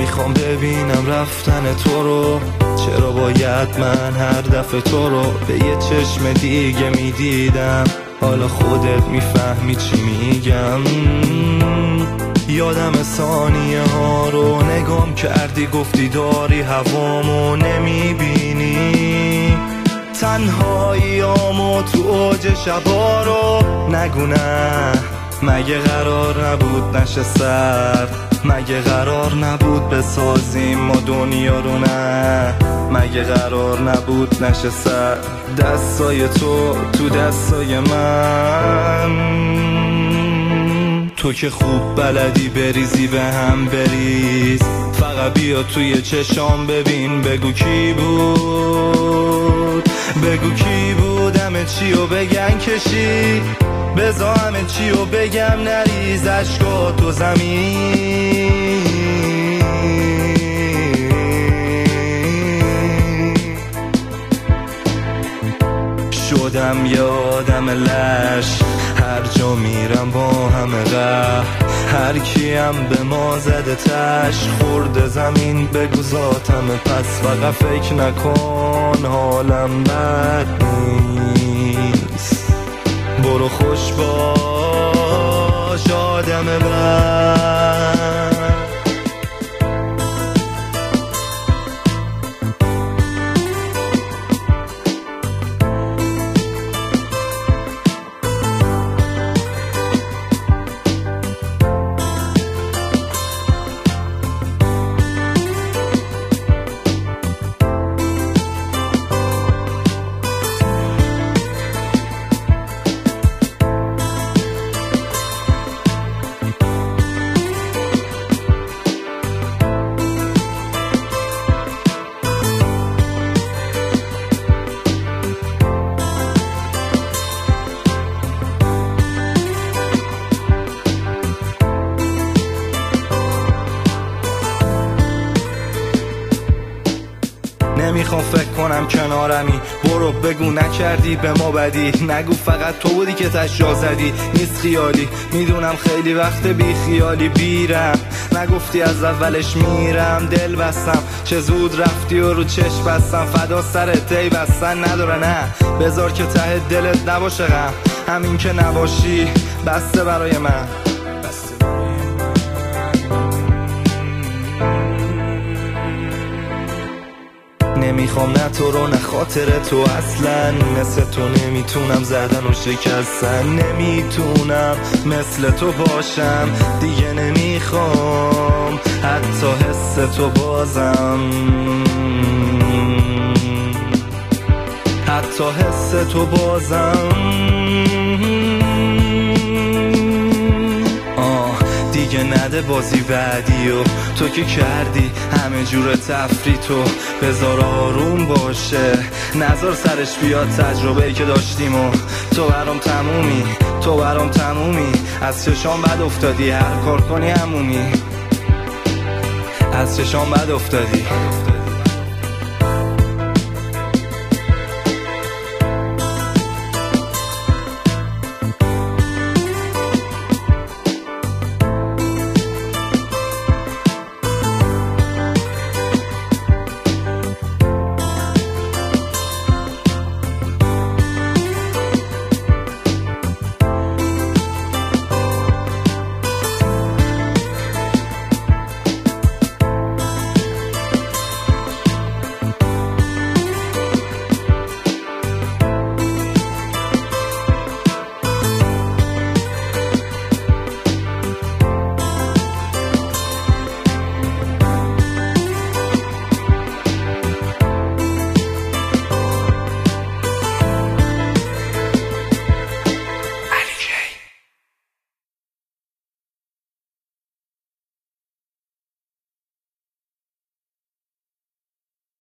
نمیخوام ببینم رفتن تو رو، چرا باید من هر دفعه تو رو به یه چشم دیگه میدیدم؟ حالا خودت میفهمی چی میگم. یادم ثانیه ها رو نگام کردی، گفتی داری هوامو نمیبینی، تنهاییامو تو اوج شبا رو نگو نه. مگه قرار نبود نشه سرد؟ مگه قرار نبود بسازیم ما دنیا رو؟ نه مگه قرار نبود نشه سرد؟ دستای تو تو دستای من، تو که خوب بلدی بریزی به هم بریز. فقط بیا توی چشام ببین، بگو کی بود، بگو کی بود همه چی و بگن کشی، بذار همه چی و بگم نریز عشقا تو زمین. شدم یه آدم لش، هر جا میرم با همه قهر، هر کیم به ما زده تش، خورده زمین بگو ذاتم پس، فقط فکر نکن حالم بد نیست. برو خوش باش آدم بد. نمیخوام فکر کنم کنارمی، برو بگو نکردی به ما بدی، نگو فقط تو بودی که تشجا زدی، نیست خیالی میدونم خیلی وقت بی خیالی بیرم، نگفتی از اولش میرم، دل بستم چه زود رفتی و رو چشم بستم، فدا سرت ای بستن نداره نه، بذار که ته دلت نباشه غم، همین که نباشی بسته برای من. نمیخوام نه تو رو نه خاطر تو، اصلا مثل تو نمیتونم زدن و شکستن، نمیتونم مثل تو باشم دیگه، نمیخوام حتی حس تو بازم، حتی حس تو بازم. دیگه نده بازی بعدی و تو که کردی همه جور تفری، تو بذار آروم باشه، نذار سرش بیاد تجربه‌ای که داشتیم و تو برام تمومی، تو برام تمومی، از چشام بد افتادی، هر کار کنی همونی، از چشام بد افتادی.